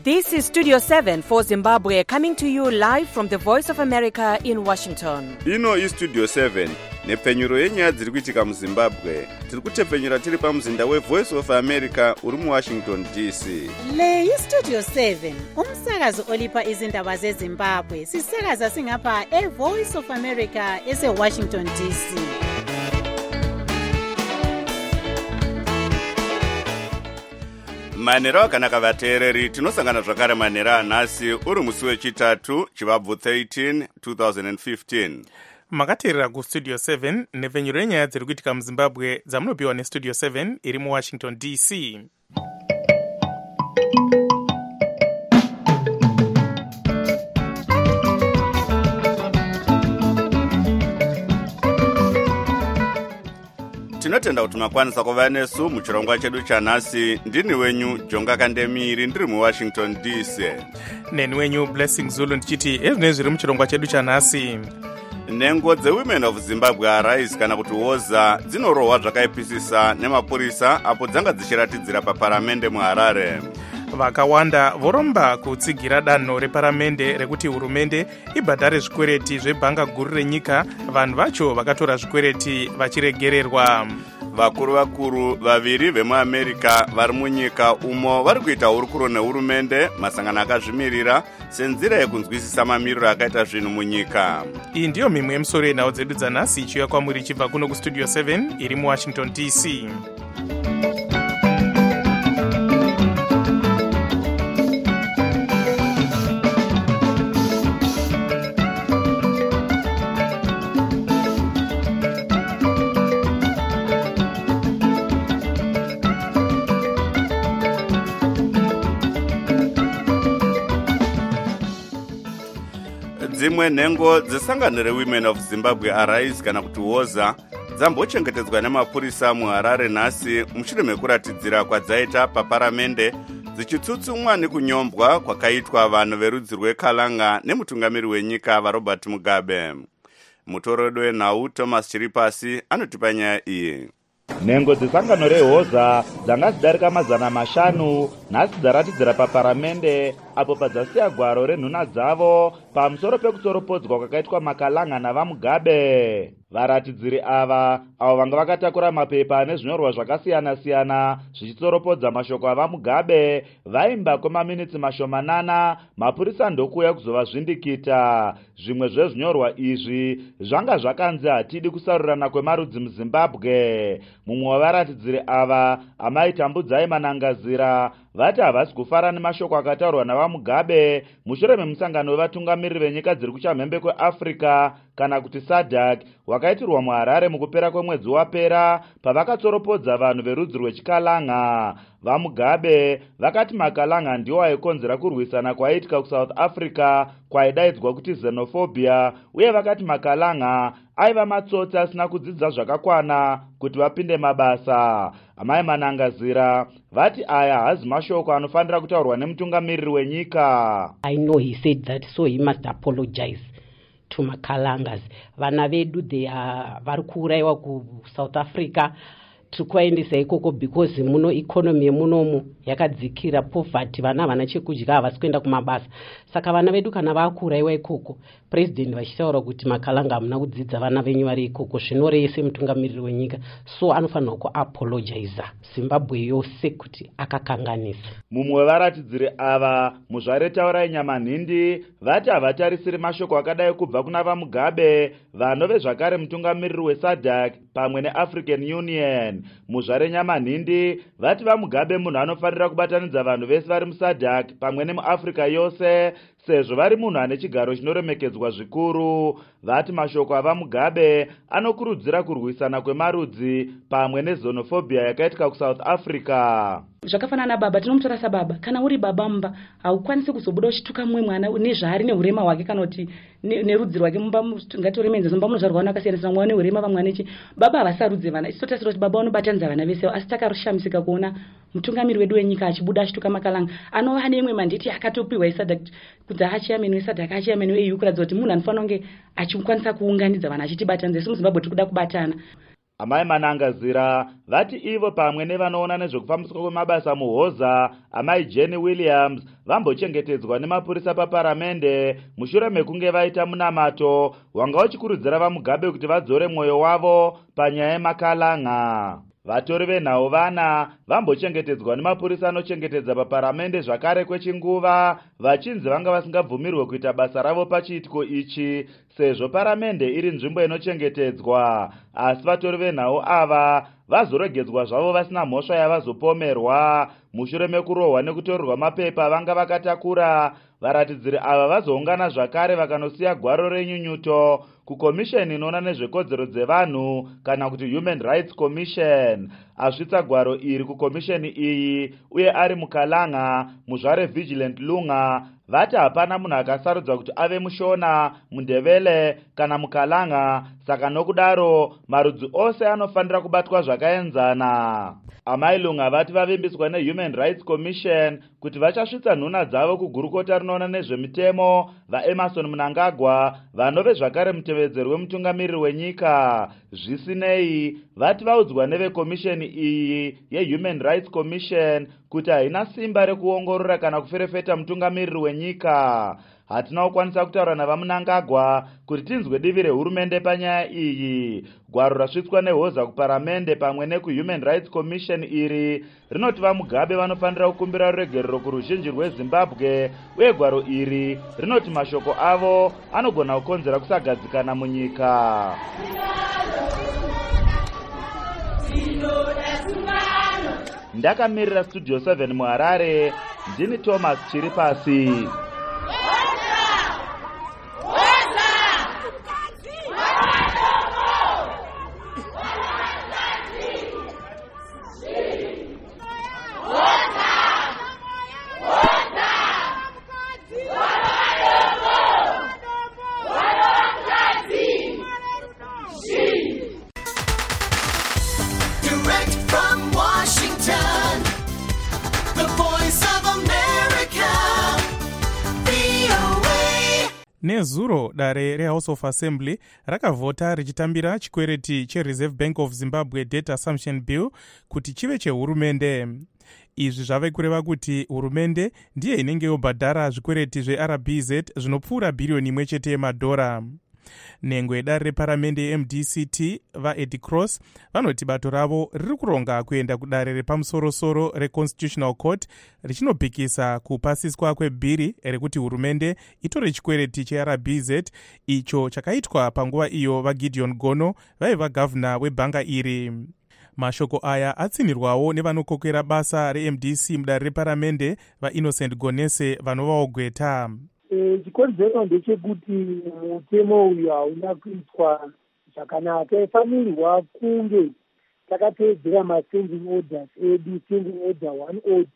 This is Studio 7 for Zimbabwe, coming to you live from the Voice of America in Washington. Ino is Studio 7, nepfenyuro yenyaya dziri kuitika muZimbabwe. Tiri kutepfenyura tiri pamuzinda weVoice of America uri muWashington DC. Le iStudio 7, umsakazo olipa izindaba zeZimbabwe. Sisakaza singapha eVoice of America eseWashington DC. Manera wakanaka vateereri, tinosangana zvakare manera anhasi uri musi wechitatu chivabvu 13 2015. Makateerera kuStudio 7 nepfenyuro yenyaya dziri kuitika muZimbabwe dzamunopiwa neStudio 7 iri muWashington DC. Tinotenda kuti makwanisa kuva nesu muchirongwa chedu chanhasi. Ndini wenyu Jonga Kandemiri ndiri muWashington DC. Neni wenyu Blessing Zulu ndichiti ezvinenge zviri muchirongwa chedu chanhasi. Nhengo dzeWomen of Zimbabwe Arise kana kuti woza dzinorohwa zvakaipisisa nemapurisa apo dzanga dzichiratidzira paparamende muHarare. Vakawanda voromba kutsigira danho reparamende rekuti hurumende ibhadhare zvikwereti zvebhanga guru renyika, vanhu vacho vakatora zvikwereti vachiregererwa. Vakuru vaviri vemuAmerica vari munyika umo vari kuita hurukuro nehurumende, masangano akazvimirira senzira yekunzwisisa mamiriro akaita zvinhu munyika. Iyi ndiyo mimwe yemisoro yenhau dzedu dzanhasi ichiuya kwamuri ichibva kuno kuStudio 7 iri muWashington DC. Dzimwe nhengo dzesangano reWomen of Zimbabwe Arise kana kuti woza dzambochengetedzwa nemapurisa muHarare nhasi mushure mekuratidzira kwadzaita paparamende dzichitsutsumwa nekunyombwa kwakaitwa vanhu verudzi rweKalanga nemutungamiri wenyika vaRobert Mugabe. Mutoredo wenhau Thomas Chiripasi anotipa nyaya iyi. Nhengo dzesangano rehoza dzanga dzidarika 500 nhasi dzaratidzira paparamende apo padzasiya gwaro renhuna dzavo pamusoro pekutsoropodzwa kwakaitwa makalanga navaMugabe. Varatidziri ava avo vanga vakatakura mapepa nezvinyorwa zvakasiyana-siyana zvichitsoropodza mashoko avaMugabe vaimba kwemaminitsi mashomanana mapurisa ndokuuya kuzovazvindikita. Zvimwe zvezvinyorwa izvi zvanga zvakanzi hatidi kusarurana kwemarudzi muZimbabwe. Mumwe wavaratidziri ava, Amai Tambudzai Manangazira, vati havasi kufara nemashoko akataurwa navaMugabe mushure memusangano wevatungamiriri venyika dziri kuchamhembe kweAfrica kana kuti SADC wakaitirwa muHarare mukupera kwemwedzi wapera pavakatsoropodza vanhu verudzi rwechiKalanga. VaMugabe vakati makalanga ndiwo aikonzera kurwisana kwaiitika kuSouth Africa kwaidaidzwa kuti xenophobia, uye vakati makalanga aiva matsotsi asina kudzidza zvakakwana kuti vapinde mabasa. Amai Manangazira vati aya hazi mashoko anofanira kutaurwa nemutungamiriri wenyika. I know he said that, so he must apologize to Makalangas. Vana vedu vari kuuraiwa kuSouth Africa, tikuvaendesa ikoko because muno economy yemunomu yakadzikira poverty, vana havana chekudya, havasi kuenda kumabasa. Saka vana vedu kana vakuraiwa ikoko, president vachitaura kuti Makalanga hamuna kudzidza vana venyu vari ikoko, zvinorese mutungamiriri wenyika, so anofanirwa kuapologize Zimbabwe yose kuti akakanganisa. Mumwe wevaratidziri ava, Muzvare Taurai Nyamanhindi, vati havatarisiri mashoko akadai kubva kuna vaMugabe vanove zvakare mutungamiriri weSADC pamwe neAfrican Union. Muzvare Nyamanhindi vati vaMugabe munhu anofanira kubatanidza vanhu vese vari muSADC pamwe nemuAfrica yose sezvo vari munhu ane chigaro chinoremekedzwa zvikuru. Vati mashoko avaMugabe anokurudzira kurwisana kwemarudzi pamwe nexenophobia yakaitika kuSouth Africa. Zvakafanana nababa, tinomutora sababa. Kana uri baba mumba, haukwanisi kuzobuda uchituka mumwe mwana nezvaari nehurema hwake kana kuti nerudzi rwake mumba. Ngatore menzi mumba munozvarwa vana vakasiyana, vamwe vane hurema vamwe vane baba havasarudze vana. Isi totarisira kuti baba vanobatanidza vana vese, asi takashamisika kuona mutungamiri wedu wenyika achibuda achituka Makalanga anova neimwe mandate akatopiwa iSADC kuti achiyameni weSADC achiyameni weEU kuratidza kuti munhu anofanira kunge achikwanisa kuunganidza vana achitibatanidza. Isi muZimbabwe tiri kuda kubatana. Amai Manangazira vati ivo pamwe nevanoona nezvekufambiswa kwemabasa muhoza amai Jenny Williams vambochengetedzwa nemapurisa paparamende mushure mekunge vaita munamato wanga uchikurudzira vaMugabe kuti vadzore mwoyo wavo panyaya yemakalanga. Vatori venhau vana vambochengetedzwa nemapurisa anochengetedza paparamende zvakare kwechinguva vachinzi vanga vasingabvumirwe kuita basa ravo pachiitiko ichi sezvo paramende iri nzvimbo inochengetedzwa, asi vatori venhau ava vazoregedzwa zvavo vasina mhosva yavazopomerwa mushure mekurohwa nekutorerwa mapepa vanga vakatakura. Varatidziri ava vazoungana zvakare vakanosiya gwaro renyunyuto kukomisheni inoona nezvekodzero dzevanhu kana kuti Human Rights Commission. Asvitsa gwaro iri kukomisheni iyi uye ari mukalanga muzvare Vigilant Lunga vati hapana munhu akasarudzwa kuti ave mushona, mundevele kana mukalanga, saka nokudaro marudzi ose anofanira kubatwa zvakaenzana. Amai Lunga vati vavimbiswa neHuman Rights Commission kuti vachasvitsa nhuna dzavo kugurukota rinoona nezvemitemo vaEmerson Mnangagwa vanove zvakare mutevedzeri wemutungamiriri wenyika. Zvisinei vati vaudzwa nevekomisheni iyi yeHuman Rights Commission kuti haina simba rekuongorora kana kuferefeta mutungamiriri wenyika. Hatina kukwanisa kutaura navaMnangagwa kuti tinzwe divi rehurumende panyaya iyi. Gwaro rasvitswa nehoza kuparamende pamwe nekuHuman Rights Commission iri rinoti vaMugabe vanofanira kukumbira ruregerero kuruzhinji rweZimbabwe, uye gwaro iri rinoti mashoko avo anogona kukonzera kusagadzikana munyika. Ndakamirira Studio 7 muHarare, ndini Thomas Chiripasi. Nezuro dare reHouse of Assembly rakavhota richitambira chikwereti cheReserve Bank of Zimbabwe Debt Assumption Bill kuti chive chehurumende. Izvi zvave kureva kuti hurumende ndiye inenge yobhadhara zvikwereti zveRBZ zvinopfuura billioni 1 chete yemadhora. Nhengo yedare reparamende yeMDCT vaEddie Cross vanoti bato ravo riri kuronga kuenda kudare repamusorosoro reConstitutional Court richinopikisa kupasiswa kwebhiri rekuti hurumende itore chikwereti cheRBZ icho chakaitwa panguva iyo vaGideon Gono vaiva gavhuna webhanga iri. Mashoko aya atsinirwawo nevanokokera basa reMDC mudare reparamende vaInnocent Gonese vanovawo gweta. Chikonzero ndechekuti mutemo uyu hauna kuitwa zvakanaka. Ifanirwa kunge takateedzera masending orders edu, sending order 102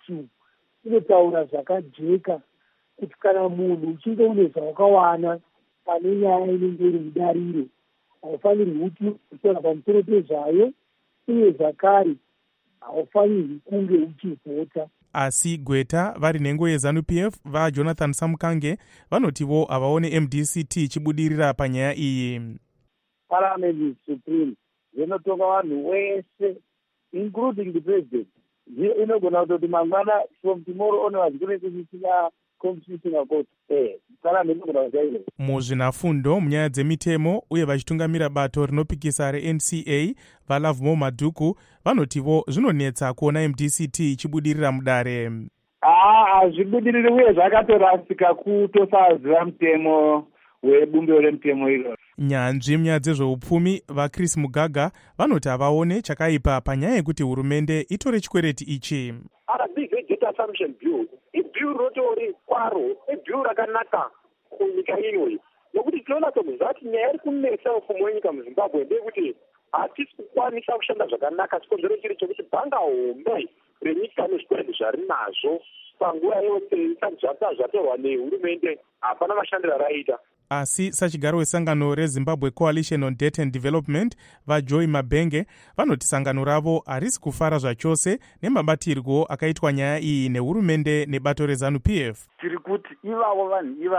inotaura zvakajeka kuti kana munhu uchinge une zvawakawana pane nyaya inenge iri mudariro haufanirwi kuti kutaura pamusoro pezvayo, uye zvakare haufanirwi kunge uchivhota. Asi gweta vari nhengo yeZANU-PF vaJonathan Samukange vanotivo havaone MDCT chibudirira panyaya iyi. Parliament is supreme. Zvinotonga vanhu wese including the president. Inogona kutoti mangwana from tomorrow onwards kune kusina constitutional court. Parliament inogona kuzaire. Muzvinafundo munyaya dzemitemo uye vachitungamira bato rinopikisa reNCA vaLovemore Madhuku vanotivo zvinonetsa kuona MDCT chibudirira mudare. Hazvibudiriri uye zvakatorasika kutosaziva mutemo webumbiro remutemo iro. Nyanzvi munyaya dzezveupfumi vaChris Mugaga vanoti havaone chakaipa panyaya yekuti hurumende itore chikwereti ichi. RBZ Debt Assumption Bill ibhill rotori kwaro, ibhill rakanaka kunyika ino, nokuti tinoona kuti nyaya iri kunetsa upfumi wenyika muZimbabwe ndeyekuti hatisi kukwanisa kushanda zvakanaka. Chikonzero chiri chekuti bhanga hombe renyika nezvikwereti zvarinazvo panguva yose isati zvatorwa nehurumende hapana mashandiro araita. Asi sachigaro wesangano reZimbabwe Coalition on Debt and Development vaJoy Mabenge vanoti sangano ravo harisi kufara zvachose nemabatirwo akaitwa nyaya iyi nehurumende nebato reZANU-PF. Tiri kuti ivavo vanhu ivavo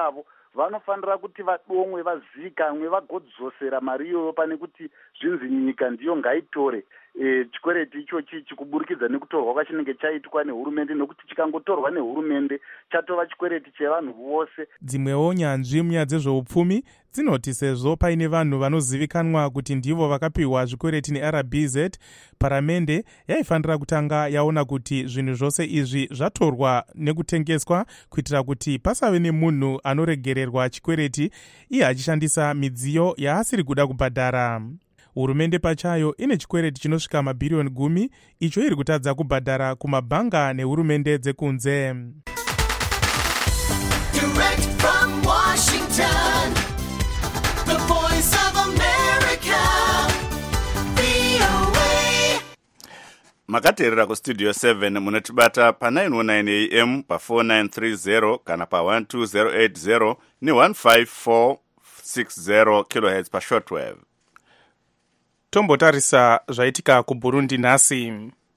vanofanira kuti vadomwe, vazikanwe, vagodzosera mari iyoyo pane kuti zvinzi nyika ndiyo ngaitore chikwereti ichochi chikuburikidza nekutorwa kwachinenge chaitwa nehurumende, nokuti chikangotorwa nehurumende chatova chikwereti chevanhu vose. Dzimwewo nyanzvi munyaya dzezveupfumi dzinoti sezvo paine vanhu vanozivikanwa kuti ndivo vakapiwa zvikwereti neRBZ, paramende yaifanira kutanga yaona kuti zvinhu zvose izvi zvatorwa nekutengeswa kuitira kuti pasave nemunhu anoregererwa chikwereti iye achishandisa midziyo yaasiri kuda kubhadhara. Hurumende pachayo ine chikwereti chinosvika mabhiriyoni 10 icho iri kutadza kubhadhara kumabhanga nehurumende dzekunze. Direct from Washington, the voice of America, VOA. Makateerera kustudio 7 munotibata pa 919 AM pa 4930 kana pa 12080 ni 15460 kHz pa shortwave. Tombotarisa zvaitika kuBurundi nhasi.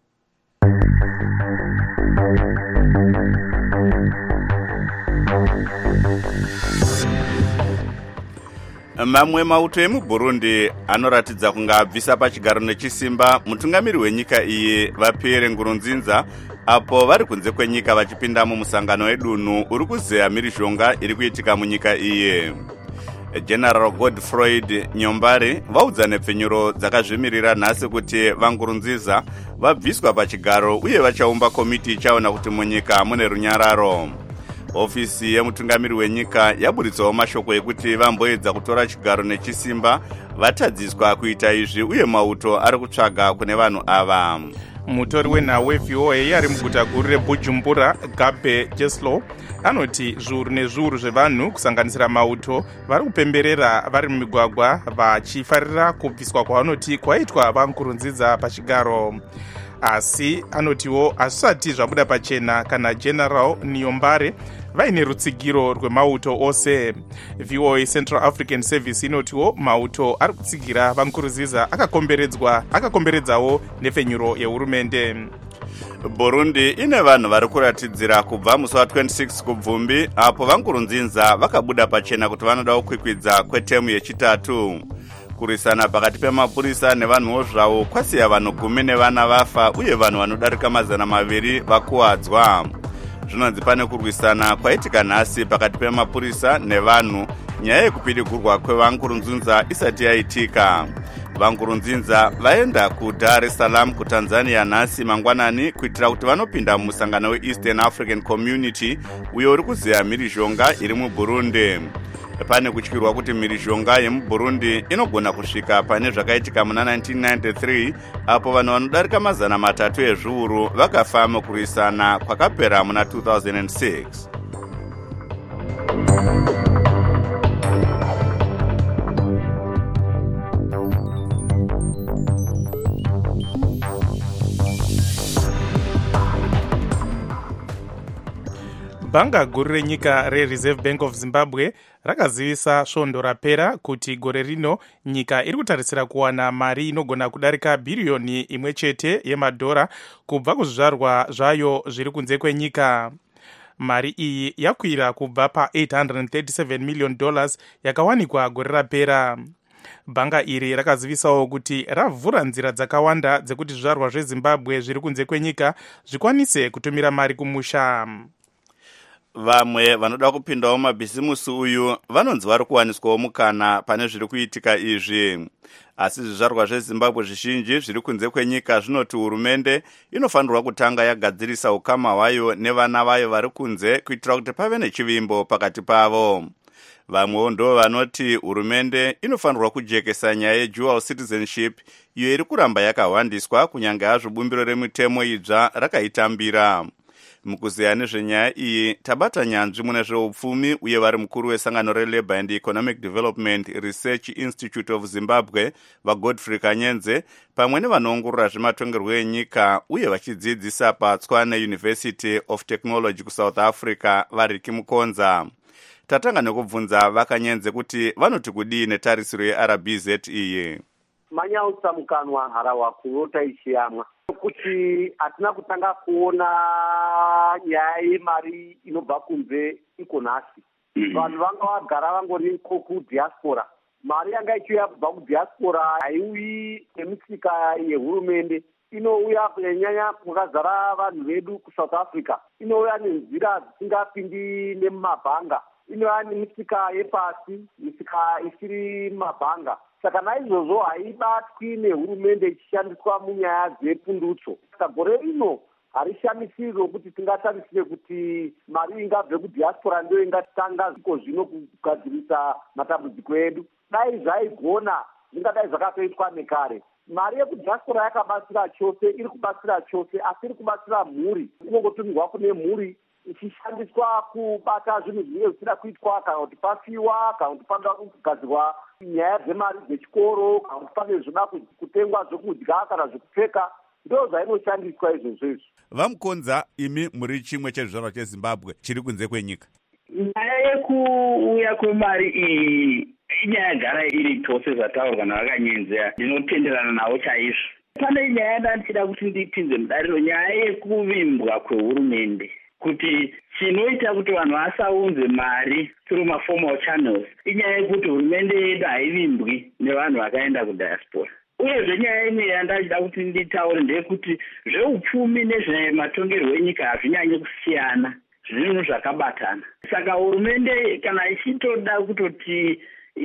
Mamwe mauto emuBurundi anoratidza kunga abvisa pachigaro nechisimba mutungamiri wenyika iyi vaPierre Nkurunziza apo vari kunze kwenyika vachipinda mumusangano wedunhu uri kuzeya mhirizhonga iri kuitika munyika iyi. General Godfroyd Nyombari vaudza nepfenyuro dzakazvimirira nhasi kuti vaNkurunziza vabviswa pachigaro uye vachaumba komiti ichaona kuti munyika mune runyararo. Ofisi yemutungamiri wenyika yaburitsawo mashoko ekuti vamboedza kutora chigaro nechisimba vatadziswa kuita izvi uye mauto ari kutsvaga kune vanhu ava. Mutori wenhau weVOA ari muguta guru reBujumbura, Gabe Jeslow, anoti zviuru nezviuru zvevanhu kusanganisira mauto vari kupemberera vari mumigwagwa vachifarira kubviswa kwavanoti kwaitwa vaNkurunziza pachigaro. Asi anotiwo asati zvabuda pachena kana General Nyombare vaine rutsigiro rwemauto ose. VOA Central African Service inotiwo mauto ari kutsigira vaNkurunziza akakomberedzawo nepfenyuro yehurumende. Burundi ine vanhu vari kuratidzira kubva musi wa26 kubvumbi apo vaNkurunziza vakabuda pachena kuti vanoda kukwikwidza kwetemu yechitatu. Kurisana pakati pemapurisa nevanhuwo zvavo kwasiya vanhu 10 nevana vafa uye vanhu vanodarika 200 vakuwadzwa. Zvinonzi pane kurwisana kwaitika nhasi pakati pemapurisa nevanhu nyaya yekupidigurwa kwevaNkurunziza isati yaitika. VaNkurunziza vaenda kuDar es Salaam kuTanzania nhasi mangwanani kuitira kuti vanopinda mumusangano weEastern African Community uyo uri kuzeya mhirizhonga iri muBurundi. Pane kutyirwa kuti mhirizhonga yemuBurundi inogona kusvika pane zvakaitika muna 1993 apo vanhu vanodarika 300 ezviuru vakafa mukurwisana kwakapera muna 2006. Bhanga guru renyika reReserve Bank of Zimbabwe rakazivisa svondo rapera kuti gore rino nyika iri kutarisira kuwana mari inogona kudarika bhiriyoni 1 chete yemadhora kubva kuzvizvarwa zvayo zviri kunze kwenyika. Mari iyi yakwira kubva pa$837 million yakawanikwa gore rapera. Bhanga iri rakazivisawo kuti ravhura nzira dzakawanda dzekuti zvizvarwa zveZimbabwe zviri kunze kwenyika zvikwanise kutumira mari kumusha. Vamwe vanoda kupindawo mabhisimusi uyu vanonzi vari kuwaniswawo mukana pane zviri kuitika izvi. Asi zvizvarwa zveZimbabwe zvizhinji zviri kunze kwenyika zvinoti hurumende inofanirwa kutanga yagadzirisa ukama hwayo nevana vayo vari kunze kuitira kuti pave nechivimbo pakati pavo. Vamwewo ndo vanoti hurumende inofanirwa kujekesa nyaya yedual citizenship iyo iri kuramba yakahwandiswa kunyange hazvo bumbiro remitemo idzva rakaitambira. Mukuzeya nezvenyaya iyi tabata nyanzvi mune zveupfumi uye vari mukuru wesangano reLabour and Economic Development Research Institute of Zimbabwe vaGodfrey Kanyenze pamwe nevanoongorora zvematongerwo enyika uye vachidzidzisa paTshwane University of Technology kuSouth Africa vaRicky Mukonza. Tatanga nekubvunza vaKanyenze kuti vanoti kudii netarisiro yeRBZ iyi. Manyautsamukanwa harawa kurota ichiyamwa kuti hatina kutanga kuona nyaya yemari inobva kunze iko nhasi. vanhu vanga vagara vangori kudiaspora. Mari yanga ichiuya kubva kudiaspora haiuyi nemisika yehurumende, inouya kunyanya kwakazara vanhu vedu kuSouth Africa, inouya nenzira dzisingapindi nemumabhanga, inouya nemisika yepasi, misika isiri mumabhanga. Saka naizvozvo haibatwi nehurumende ichishandiswa munyaya dzepundutso. Saka gore rino harishamisiri rokuti tingatarisire kuti mari ingabve kudiaspora ndio ingatanga zviko zvino kugadzirisa matambudziko edu. Dai zvaigona zvingadai zvakatoitwa nekare. Mari yekudiaspora yakabatsira chose, iri kubatsira chose, asi iri kubatsira mhuri. Inongotumirwa kune mhuri ichishandiswa kubata zvinhu zvinenge zvichida kuitwa, kana kuti pafiwa, kana kuti panoda kugadzirwa nyaya dzemari dzechikoro, kana kuti pane zvoda kutengwa zvokudya kana zvokupfeka. Ndo zvainoshandiswa izvozvo izvo. Vamukonza, imi muri chimwe chezvizvarwa cheZimbabwe chiri kunze kwenyika. Nyaya yekuuya kwemari iyi inyaya yagara iri tose zvataurwa navakanyenzera, ndinotenderana navo chaizvo. Pane nyaya yandichida kuti ndipinze mudariro, nyaya yekuvimbwa kwehurumende, kuti chinoita kuti vanhu vasaunze mari through maformal channels inyaya yekuti hurumende yedu haivimbwi nevanhu vakaenda kudiaspora. Uyezve nyaya imwe yandachida kuti nditaure ndeyekuti zveupfumi nezvematongerwo enyika hazvinyanyi kusiyana, zvinhu zvakabatana. Saka hurumende kana ichitoda kutoti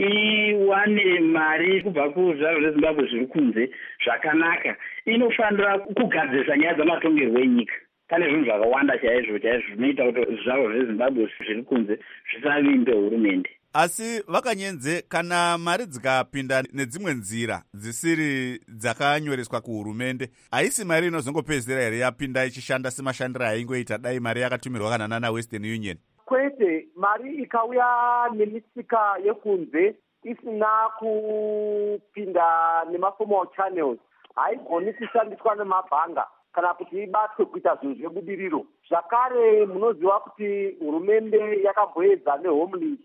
iwane mari kubva kuzvaro zveZimbabwe zviri kunze zvakanaka, inofanira kugadzirisa nyaya dzamatongerwo enyika. Pane zvinhu zvakawanda chaizvo zvinoita kuti zvaro zveZimbabwe zviri kunze zvisavimbe hurumende. Asi vakanyenze, kana mari dzikapinda nedzimwe nzira dzisiri dzakanyoreswa kuhurumende, haisi mari inozongopedzera here yapinda ichishanda semashandiro aingoita dai mari yakatumirwa kana nana Western Union? Kwete, mari ikauya nemisika yekunze isina kupinda nemaformal channels, haigoni kushandiswa nemabhanga kana kuti ibatwe kuita zvinhu zvebudiriro. Zvakare munoziva kuti hurumende yakamboedza nehomeless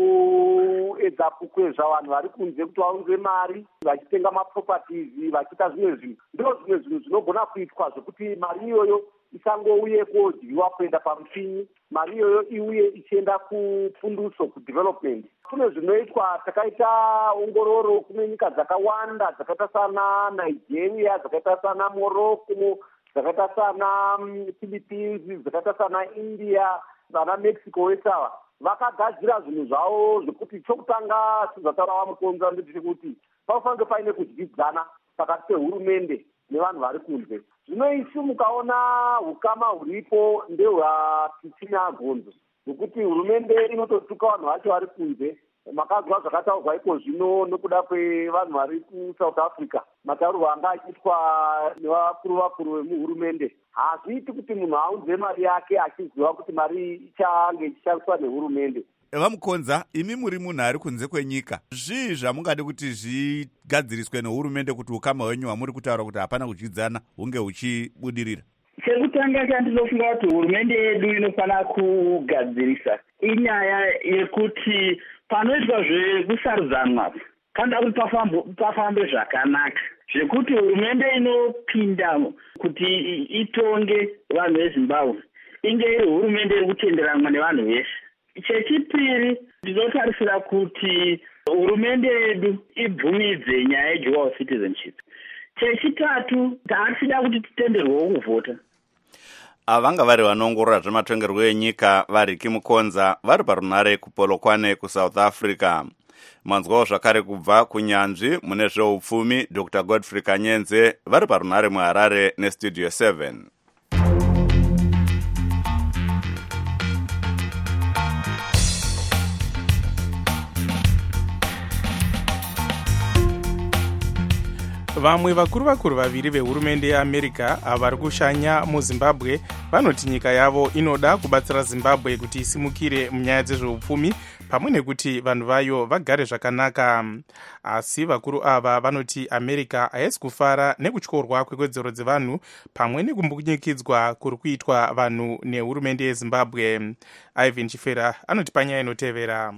kuedza kukwezva vanhu vari kunze kuti vaunze mari vachitenga maproperties vachiita zvimwe zvinhu. Ndo zvimwe zvinhu zvinogona kuitwa zvokuti mari iyoyo isangouye kodyiwa kuenda pamuchinyi, mari iyoyo iuye ichienda kupundutso, kudevelopment. Kune zvinoitwa, takaita ongororo kune nyika dzakawanda dzakaita sana Nigeria, dzakaita sana Morocco, dzakaita sana Philippines, dzakaita sana India, vana Mexico vesawa. Vakagadzira zvinhu zvavo zvokuti chokutanga chizataura Vamukonza ndechekuti panofanira paine kudyidzana pakati pehurumende nevanhu vari kunze. Zvino isu mukaona ukama huripo ndehwatisina gonzo, nokuti hurumende inototuka vanhu vacho vari kunze. Makazwa zvakataurwa iko zvino nokuda kwevanhu vari kuSouth Africa, mataurwa anga achiitwa nevakuru vemuhurumende. Hazviiti kuti munhu aunze mari yake achiziva kuti mari ichange ichishandiswa nehurumende. Vamukonza, imi muri munhu ari kunze kwenyika, zvii zvamungade kuti zvigadziriswe nehurumende kuti ukama hwenyu hwamuri kutaura kuti hapana kudyidzana hunge huchibudirira? Chekutanga chandinofunga kuti hurumende yedu inofanira kugadzirisa inyaya yekuti panoitwa zvekusarudzanwa kana kuti pafambe zvakanaka, zvekuti hurumende inopinda kuti itonge vanhu veZimbabwe inge iri hurumende iri kutenderanwa nevanhu veshe. Chechipiri, ndinotarisira kuti hurumende yedu ibvumidze nyaya yedual citizenship. Chechitatu, taasida kuti titenderwewo kuvhota. Avanga vari vanoongorora zvematongerwo enyika vaRicky Mukonza vari parunare kuPolokwane kuSouth Africa. Manzwawo zvakare kubva kunyanzvi mune zveupfumi Dr. Godfrey Kanyenze vari parunare muHarare neStudio 7. Vamwe vakuru vaviri vehurumende yeAmerica vari kushanya muZimbabwe vanoti nyika yavo inoda kubatsira Zimbabwe kuti isimukire munyaya dzezveupfumi pamwe nekuti vanhu vayo vagare zvakanaka. Asi vakuru ava vanoti America haisi kufara nekutyorwa kwekodzero dzevanhu pamwe nekumbunyikidzwa kuri kuitwa vanhu nehurumende yeZimbabwe. Ivan Chifera anoti panyaya inotevera.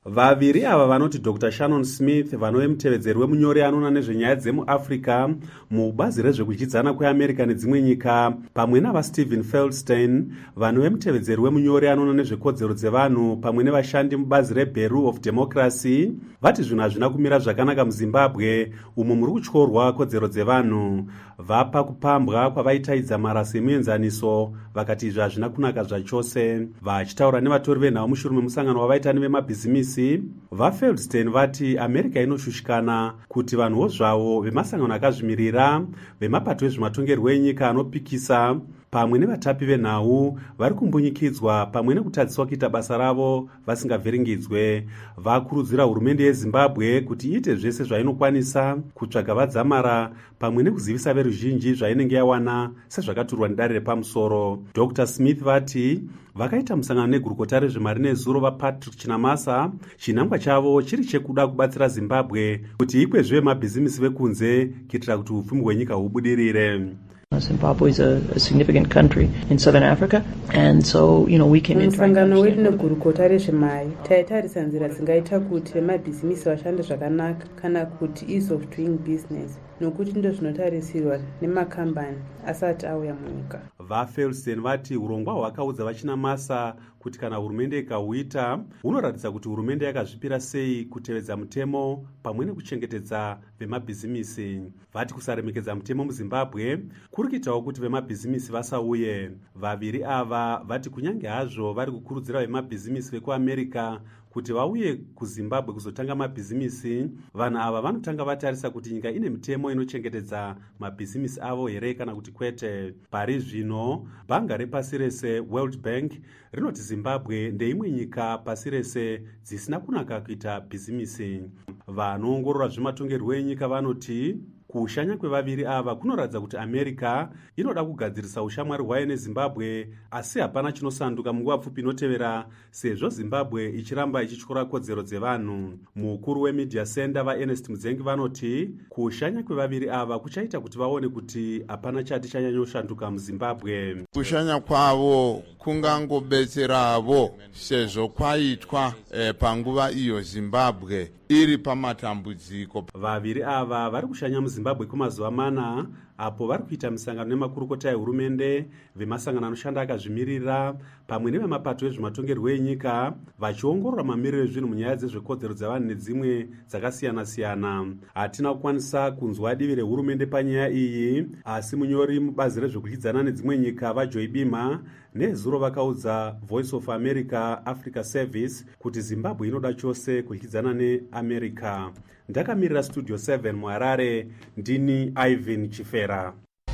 Vaviri ava vanoti Dr. Shannon Smith vanove mutevedzeri wemunyori anoona nezvenyaya dzemuafrica mubazi rezvekudyidzana kweamerica nedzimwe nyika, pamwe navaStephen Feldstein vanove mutevedzeri wemunyori anoona nezvekodzero dzevanhu pamwe nevashandi mubazi reBureau of Democracy, vati zvinhu hazvina kumira zvakanaka muZimbabwe umo muri kutyorwa kodzero dzevanhu. Vapa kupambwa kwavaitaidza marasi emuenzaniso vakati izvi hazvina kunaka zvachose. Vachitaura nevatori venhau mushure memusangano wavaitani vemabhizimisi, vaFeldstein vati America inoshushikana kuti vanhuwo zvavo vemasangano akazvimirira, vemapato ezvematongerwo enyika anopikisa pamwe nevatapi venhau vari kumbunyikidzwa pamwe nekutadziswa kuita basa ravo vasingavhiringidzwe. Vakurudzira hurumende yeZimbabwe kuti iite zvese zvainokwanisa kutsvaga vadzamara pamwe nekuzivisa veruzhinji zvainenge yawana sezvakaturwa nedare repamusoro. Dr. Smith vati vakaita musangano negurukota rezvemari nezuro vaPatrick Chinamasa, chinangwa chavo chiri chekuda kubatsira Zimbabwe kuti ikwezve mabhizimisi vekunze kuitira kuti upfumi hwenyika hubudirire. Zimbabwe is a significant country in southern Africa, and so we came in musangano wedu negurukota rezvemari taitarisa nzira dzingaita kuti vemabhizimisi vashande zvakanaka kana kuti ease of doing business, nokuti ndo zvinotarisirwa nemakambani asati auya munyika. VaFeldstein vati urongwa hwakaudza vaChinamasa kuti kana hurumende ikahuita hunoratidza kuti hurumende yakazvipira sei kutevedza mutemo pamwe nekuchengetedza vemabhizimisi. Vati kusaremekedza mutemo muZimbabwe kuri kuitawo kuti vemabhizimisi vasauye. Vaviri ava vati kunyange hazvo vari kukurudzira vemabhizimisi vekuAmerica kuti vauye kuZimbabwe kuzotanga mabhizimisi, vanhu ava vanotanga vatarisa kuti nyika ine mitemo inochengetedza mabhizimisi avo here kana kuti kwete. Pari zvino bhanga repasi rese World Bank rinoti Zimbabwe ndeimwe nyika pasi rese dzisina kunaka kuita bhizimisi. Vanoongorora zvematongerwo enyika vanoti kushanya kwevaviri ava kunoratidza kuti America inoda kugadzirisa ushamwari hwayo neZimbabwe, asi hapana chinosanduka munguva pfupi inotevera sezvo Zimbabwe ichiramba ichityora kodzero dzevanhu. Mukuru weMedia Center vaErnest Mudzengi vanoti kushanya kwevaviri ava kuchaita kuti vaone kuti hapana chati chanyanyoshanduka muZimbabwe. Kushanya kwavo kungangobetseravo sezvo kwaitwa panguva iyo Zimbabwe iri pamatambudziko. Vaviri ava vari kushanya muZimbabwe kwemazuva mana apo vari kuita misangano nemakurukota ehurumende, vemasangano anoshanda akazvimirira pamwe nevemapato ezvematongerwo enyika vachiongorora mamiriro ezvinhu munyaya dzezvekodzero dzavanhu nedzimwe dzakasiyana-siyana. Hatina kukwanisa kunzwa divi rehurumende panyaya iyi, asi munyori mubazi rezvekudyidzana nedzimwe nyika vaJoy Bima nezuro vakaudza Voice of America Africa Service kuti Zimbabwe inoda chose kudyidzana neAmerica. Ndakamirira Studio 7 muHarare, ndini Ivan Chifera.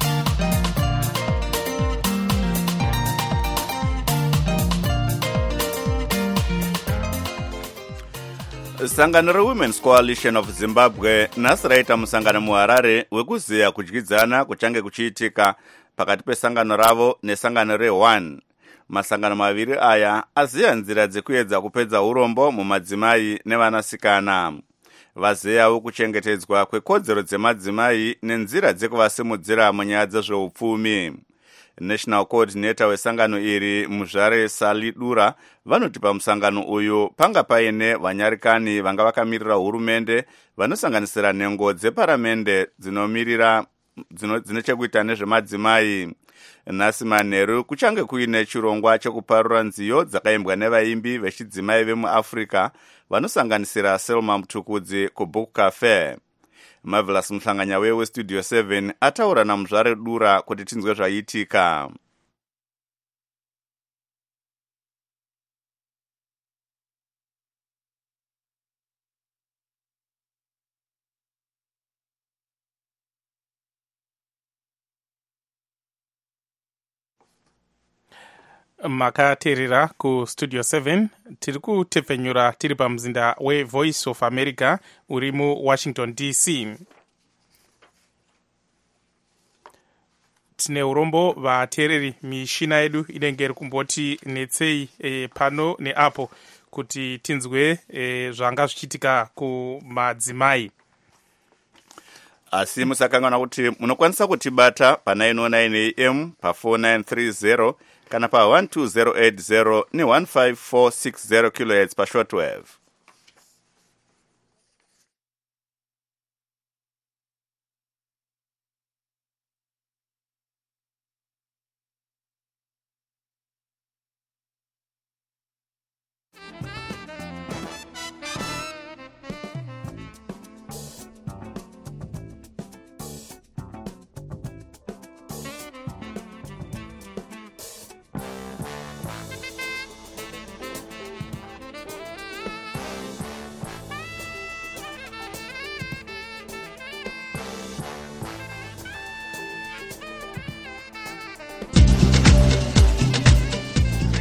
Sangano reWomen's Coalition of Zimbabwe nhasi raita musangano muHarare wekuziya kudyidzana kuchange kuchiitika pakati pesangano ravo nesangano re1. Masangano maviri aya aziya nzira dzekuedza kupedza urombo mumadzimai nevanasikana. Vaziyawo kuchengetedzwa kwekodzero dzemadzimai nenzira dzekuvasimudzira munyaya dzezveupfumi. National Coordinator wesangano iri Muzvare Salidura vanoti pamusangano uyu panga paine vanyarikani vanga vakamirira hurumende vanosanganisira nhengo dzeparamende dzine chekuita nezvemadzimai. Nhasi manheru kuchange kuine chirongwa chekuparura nziyo dzakaimbwa nevaimbi vechidzimai vemuAfrica vanosanganisira Selma Mutukudzi kuBook Cafe. Marvelous Muhlanganya weStudio 7 ataura naMuzvare Dura kuti tinzwe zvaiitika. Makateerera kuStudio 7 tiri kutepfenyura tiri pamuzinda weVoice of America uri muWashington DC. Tine urombo vateereri, mishina yedu inenge iri kumboti netsei pano neapo kuti tinzwe zvanga zvichiitika kumadzimai. Asi musakangana kuti munokwanisa kutibata pa 909 AM pa 4930 kana pa 12080 ne 15460 kHz pa shortwave.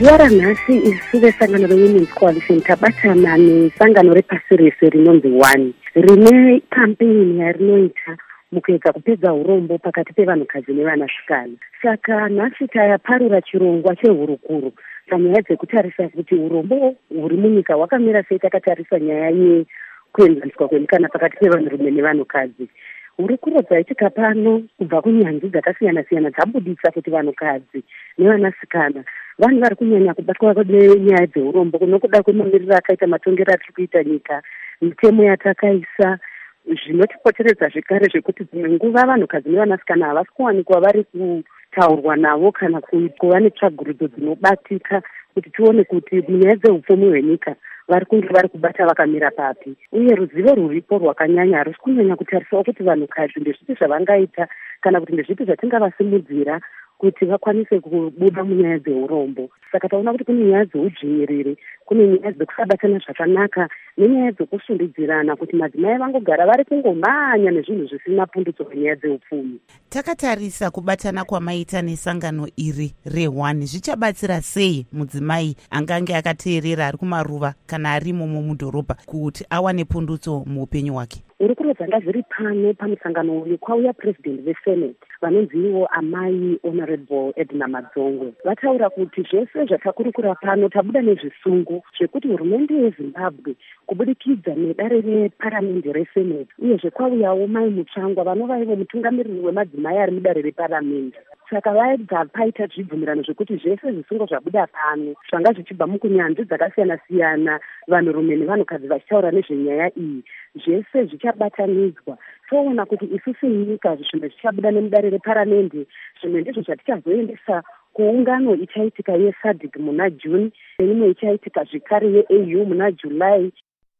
zuva ranhasi isu vesangano rewomen's coalition tabatana nesangano repasi rese rinonzi one rine kampeni yarinoita mukuedza kupedza urombo pakati pevanhukadzi nevanasikana. Saka nhasi tayaparura chirongwa chehurukuru panyaya dzekutarisa kuti urombo huri munyika hwakamira sei, takatarisa nyaya yekuenzaniswa kwemikana pakati pevanhurume nevanhukadzi. Hurukuro dzaitika pano kubva kunyanzvi dzakasiyana siyana dzabudisa kuti vanhukadzi nevanasikana vanhu vari kunyanya kubatwa nenyaya dzeurombo nokuda kwemamiriro akaita matongero atiri kuita nyika, mitemo yatakaisa, zvinotipoteredza zvekare zvekuti dzimwe nguva vanhukadzi nevanasikana havasi kuwanikwa vari kutaurwa navo kana kuva netsvagurudzo dzinobatika kuti tione kuti munyaya dzeupfumi hwenyika vari kunge vari kubata vakamira papi, uye ruzivo rwuripo rwakanyanya harusi kunyanya kutarisawo kuti vanhukadzi ndezvipi zvavangaita kana kuti ndezvipi zvatingavasimudzira kuti vakwanise kubuda munyaya dzeurombo. Saka taona kuti kune nyaya dzeudzvinyiriri, kune nyaya dzekusabatana zvakanaka nenyaya dzekusundidzirana kuti madzimai vangogara vari kungomhanya nezvinhu zvisina pundutso panyaya dzeupfumi. Takatarisa kubatana kwamaita nesangano iri re1 zvichabatsira sei mudzimai angange akateerera ari kumaruva kana arimo mudhorobha kuti awane pundutso muupenyu hwake? Hurukuro dzanga zviri pano pamusangano uyu kwauya president vesenate vanonziwo amai honorable Edna Madzongwe. Vataura kuti zvese zvatakurukura pano tabuda nezvisungo zvekuti hurumende yeZimbabwe kubudikidza nedare reparamende resenate uyezve kwauyawo mai Mutsvangwa vanova ivo mutungamiriri wemadzimai ari mudare reparamende. Saka vaibva paita zvibvumirano zvekuti zvese zvisungo zvabuda pano zvanga zvichibva mukunyanzvi dzakasiyana siyana, vanhurume nevanhukadzi vachitaura nezvenyaya iyi, zvese zvichabatanidzwa. Toona kuti isu senyika zvimwe zvichabuda nemudare reparamende, zvimwe ndizvo zvatichazoendesa kuungano ichaitika yeSADC muna June, neimwe ichaitika zvekare yeAU muna July.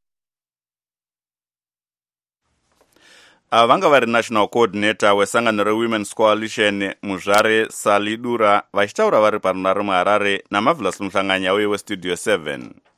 Vanga vari national coordinator wesangano rewomen's coalition Muzvare Salidura vachitaura vari parunare muHarare naMarvelous Muhlanganya uye westudio 7.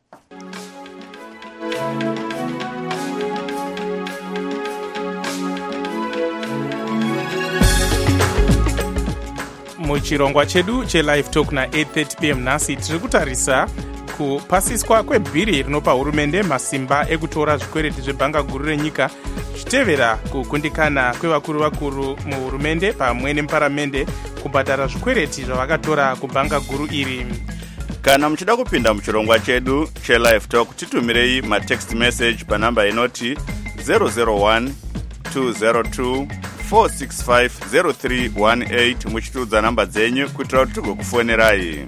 Muchirongwa chedu chelive talk na8:30 pm nhasi tiri kutarisa kupasiswa kwebhiri rinopa hurumende masimba ekutora zvikwereti zvebhanga guru renyika zvitevera kugundikana kwevakuru muhurumende pamwe nemuparamende kubhadhara zvikwereti zvavakatora kubhanga guru iri. Kana muchida kupinda muchirongwa chedu chelive talk titumirei matext message panamba inoti 001 202 4650318 muchitiudza namba dzenyu kuitira kuti tigokufonerai.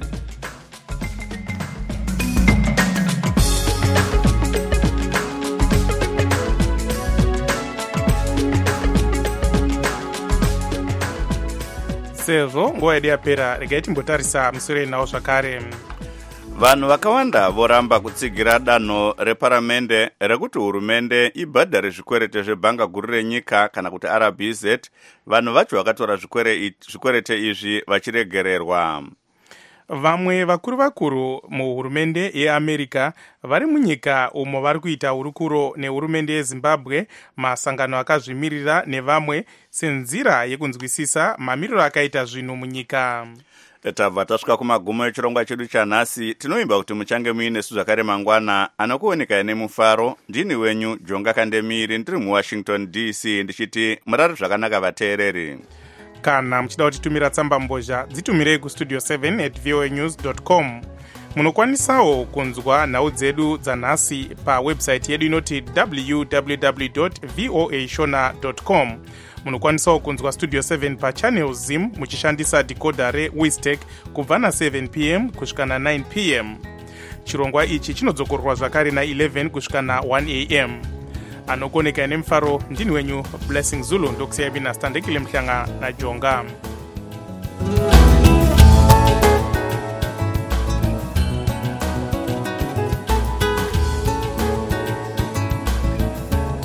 Sezvo nguva yedu yapera, regai timbotarisa musoro enawo zvakare. Vanhu vakawanda voramba kutsigira danho reparamende rekuti hurumende ibhadhare zvikwerete zvebhanga guru renyika kana kuti RBZ, vanhu vacho vakatora zvikwerete izvi vachiregererwa. Vamwe vakuru muhurumende yeAmerica vari munyika umo vari kuita hurukuro nehurumende yeZimbabwe, masangano akazvimirira nevamwe senzira yekunzwisisa mamiriro akaita zvinhu munyika. Tabva tasvika kumagumo echirongwa chedu chanhasi. Tinoimba kuti muchange muinesu zvakare mangwana. Anokuoneka nemufaro ndini wenyu Jonga Kandemiri, ndiri muWashington DC ndichiti murare zvakanaka vateereri. Kana muchida kutitumira tsamba mbozha dzitumirei kustudio 7@voanews.com. Munokwanisawo kunzwa nhau dzedu dzanhasi pawebsite yedu inoti www.voashona.com. Munokwanisawo kunzwa studio 7 pachannel Zim muchishandisa decoder reWiztech kubva na7 pm kusvika na9 pm. Chirongwa ichi chinodzokorwa zvakare na11 kusvika na1 am. Anokoneka nemufaro ndini wenyu Blessing Zulu, ndokusiyai bina Standekile Mhlanga na Jonga.